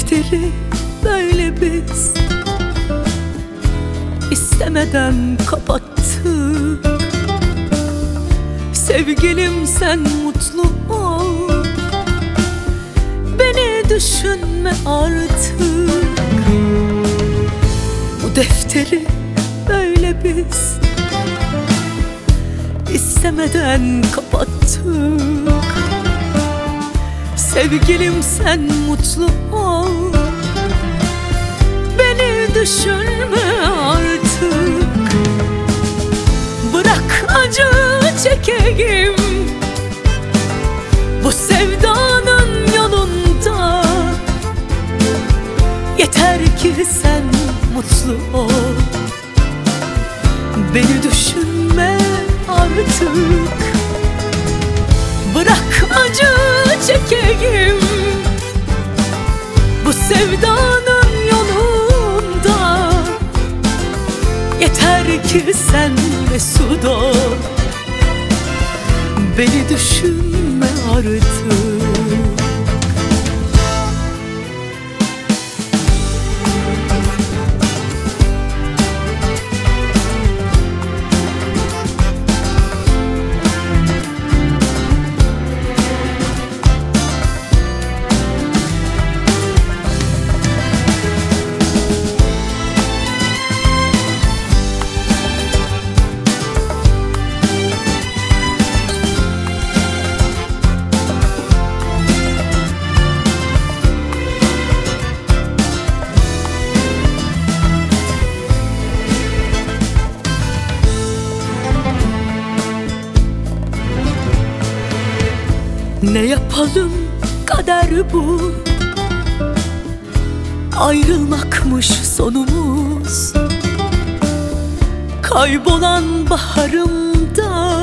defteri böyle biz istemeden kapattık. Sevgilim sen mutlu ol, beni düşünme artık. Bu defteri böyle biz istemeden kapattık. Sevgilim sen mutlu ol, beni düşünme artık. Bırak acı çekeyim bu sevdanın yolunda. Yeter ki sen mutlu ol, beni düşünme artık. Bırak acı çekeyim bu sevdanın yolunda. Yeter ki sen mesut ol, beni düşünme artık. Ne yapalım, kader bu. Ayrılmakmış sonumuz. Kaybolan baharımda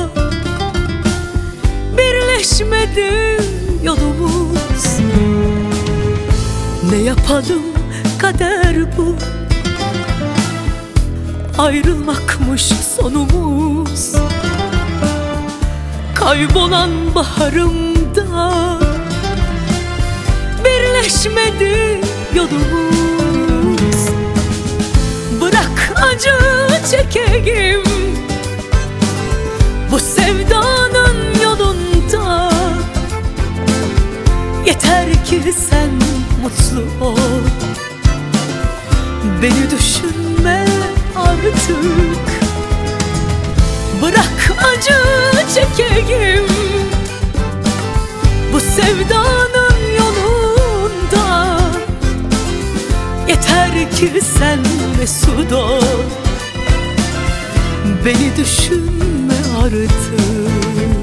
birleşmedi yolumuz. Ne yapalım, kader bu. Ayrılmakmış sonumuz. Kaybolan baharımda birleşmedi yolumuz. Bırak acı çekeyim bu sevdanın yolunda. Yeter ki sen mutlu ol, beni düşünme artık. Bırak acı çekeyim bu sevdanın yolunda. Yeter ki sen mesut ol, beni düşünme artık.